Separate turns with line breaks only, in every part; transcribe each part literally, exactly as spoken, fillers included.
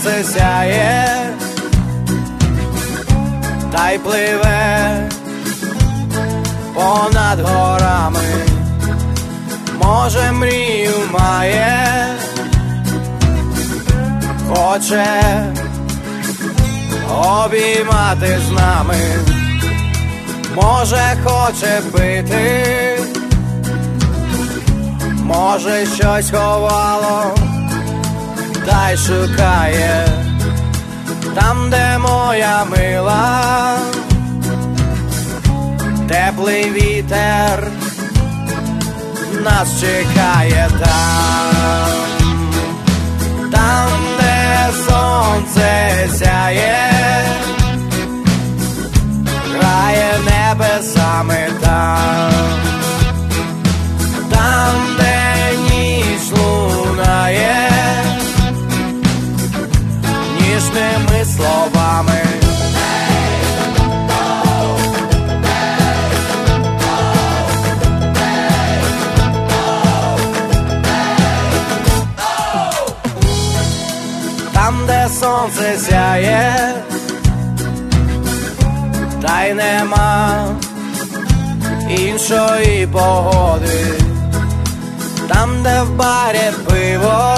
сонце сяє, та й пливе понад горами, може мрію має, хоче обіймати з нами, може хоче пити, може щось ховало, та й шукає там, де моя мила, теплий вітер нас чекає там, там, де сонце сяє, грає небесами там, там, де ніч лунає ніжними словами. Там, де сонце сяє, та й нема іншої погоди, там, де в барі пиво,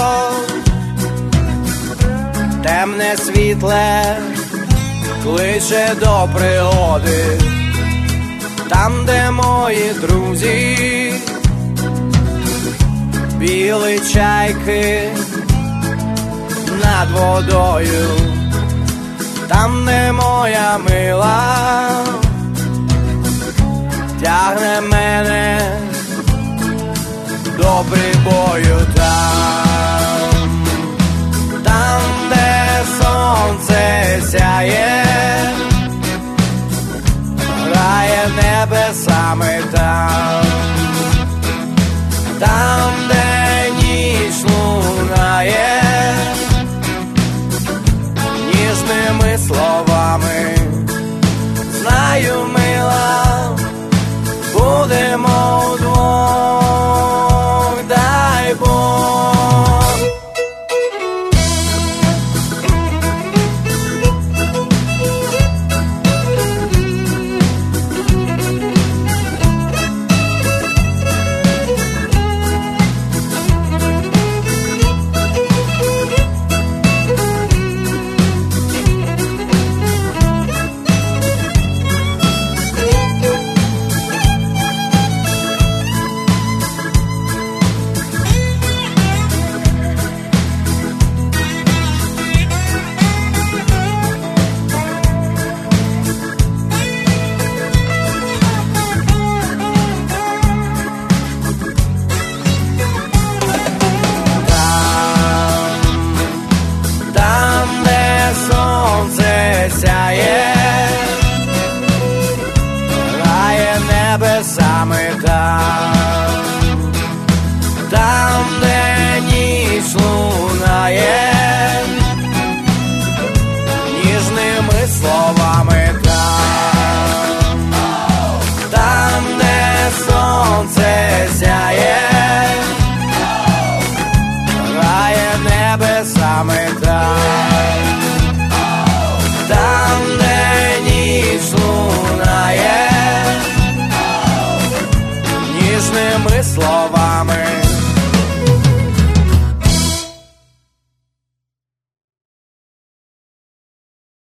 темне світле кличе до пригоди, там, де мої друзі, білі чайки над водою, там, де моя мила тягне мене до прибою там, там, де сонце сяє, грає небесами там, там, де ніч лунає ніжними словами. Знаю, мила, будемо вдвох, дай Бог. Сяє, грає небесами там, там, де ніч лунає ніжними словами там, там, де сонце сяє, грає небесами там, там, де ніч лунає ніжними словами.